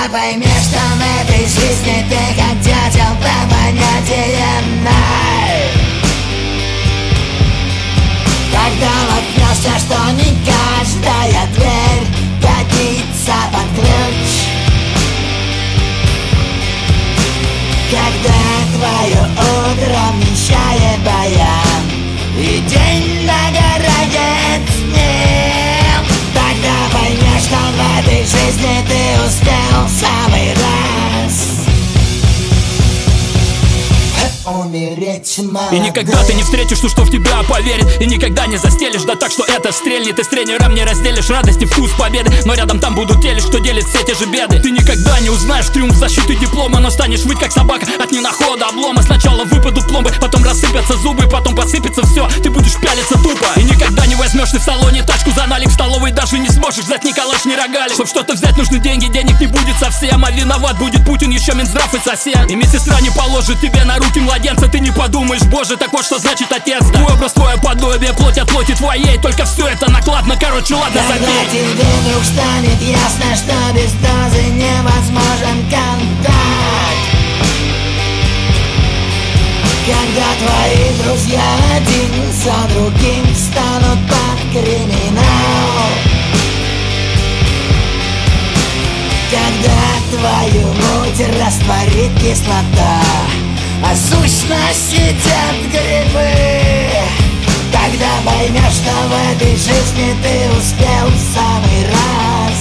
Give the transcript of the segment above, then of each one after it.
поймешь, что в этой жизни ты как дятел по понятиям най. Когда наткнешься, что не каждая дверь годится под ключ, когда твое утро вмещает баян и день догорает с ним, тогда поймешь, что в этой жизни ты успел в самый раз умереть молодым. И никогда ты не встретишь ту, что в тебя поверит, и никогда не застелишь, да так, что это стрельнет. И с тренером не разделишь радость и вкус победы, но рядом там будут те лишь, кто делит все те же беды. Ты никогда не узнаешь триумф защиты диплома, но станешь выть как собака от ненахода облома. Сначала выпадут пломбы, потом рассыпятся зубы, потом посыпется все, ты будешь пялиться тупо. И никогда не возьмешь ты в салоне тачку за налик, в столовой даже не сможешь взять ни калаш, ни рогалик. Чтоб что-то взять, нужны деньги, денег не будет совсем, а виноват будет Путин, еще Минздрав и сосед. И медсестра не положит тебе на руки младенца, ты не подумаешь, боже, так вот что значит отец. Твой образ, твое подобие, плоть от плоти твоей, только все это накладно, короче, ладно, забей. Когда тебе вдруг станет ясно, что без дозы невозможен контакт, когда твои друзья один за другим станут под криминал, когда твою муть растворит кислота, а сущность едят грибы, тогда поймешь, что в этой жизни ты успел в самый раз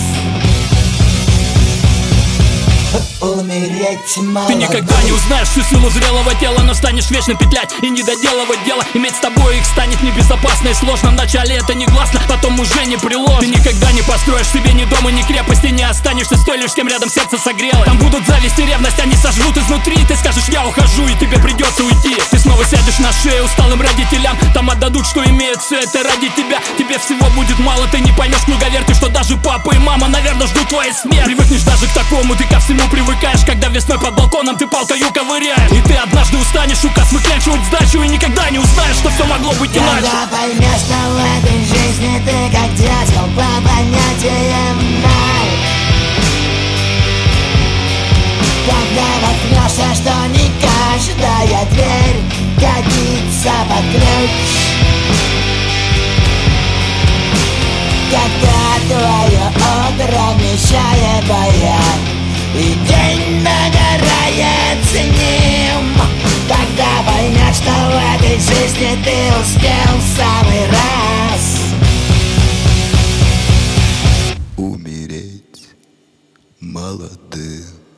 умереть молодым. Ты никогда не узнаешь всю силу зрелого тела, но станешь вечно петлять и не доделывать дело. Иметь с тобой их станет небезопасно и сложно. Вначале это негласно, потом уже не приложь. Ты никогда не построишь себе ни дома, ни крепости, не останешься с той лишь, с кем рядом сердце согрело. Там будут зависть и ревность, они сожрут изнутри. Ты скажешь, я ухожу, и тебе придется уйти. Ты снова сядешь на шею усталым родителям, там отдадут, что имеют, все это ради тебя. Тебе всего будет мало, ты не поймешь, круговерти, что даже папа и мама, наверное, ждут твоей смерти. Привыкнешь даже к такому, ты ко всему привыкаешь, когда весной под балконом ты палкою ковыряешь. И ты однажды устанешь указ выклянчивать сдачу, и никогда не узнаешь, что все могло быть иначе. Когда поймешь, что в этой жизни ты как дятел по понятиям най, когда наткнешься, что не каждая дверь годится под ключ, когда твое утро вмещает баян и день догорает с ним, тогда поймешь, что в этой жизни ты успел в самый раз умереть молодым.